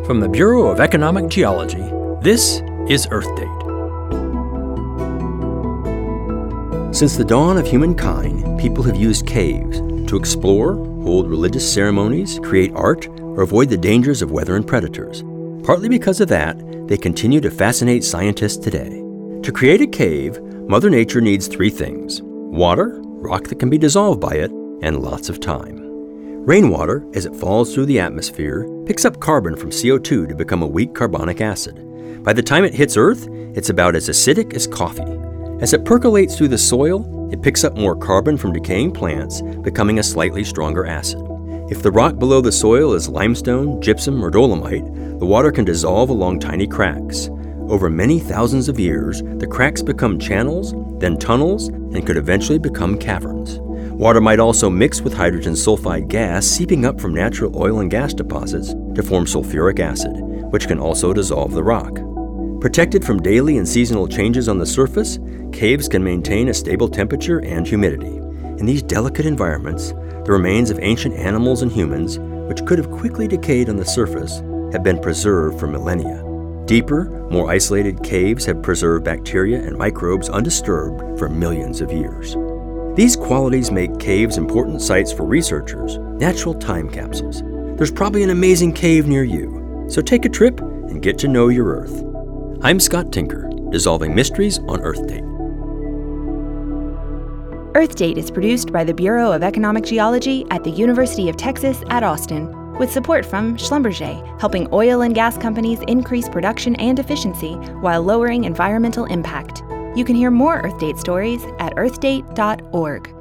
From the Bureau of Economic Geology, this is Earth Date. Since the dawn of humankind, people have used caves to explore, hold religious ceremonies, create art, or avoid the dangers of weather and predators. Partly because of that, they continue to fascinate scientists today. To create a cave, Mother Nature needs three things: water, rock that can be dissolved by it, and lots of time. Rainwater, as it falls through the atmosphere, picks up carbon from CO2 to become a weak carbonic acid. By the time it hits Earth, it's about as acidic as coffee. As it percolates through the soil, it picks up more carbon from decaying plants, becoming a slightly stronger acid. If the rock below the soil is limestone, gypsum, or dolomite, the water can dissolve along tiny cracks. Over many thousands of years, the cracks become channels, then tunnels, and could eventually become caverns. Water might also mix with hydrogen sulfide gas seeping up from natural oil and gas deposits to form sulfuric acid, which can also dissolve the rock. Protected from daily and seasonal changes on the surface, caves can maintain a stable temperature and humidity. In these delicate environments, the remains of ancient animals and humans, which could have quickly decayed on the surface, have been preserved for millennia. Deeper, more isolated caves have preserved bacteria and microbes undisturbed for millions of years. These qualities make caves important sites for researchers, natural time capsules. There's probably an amazing cave near you, so take a trip and get to know your Earth. I'm Scott Tinker, dissolving mysteries on Earth Date. Earth Date is produced by the Bureau of Economic Geology at the University of Texas at Austin, with support from Schlumberger, helping oil and gas companies increase production and efficiency while lowering environmental impact. You can hear more Earth Date stories at earthdate.org.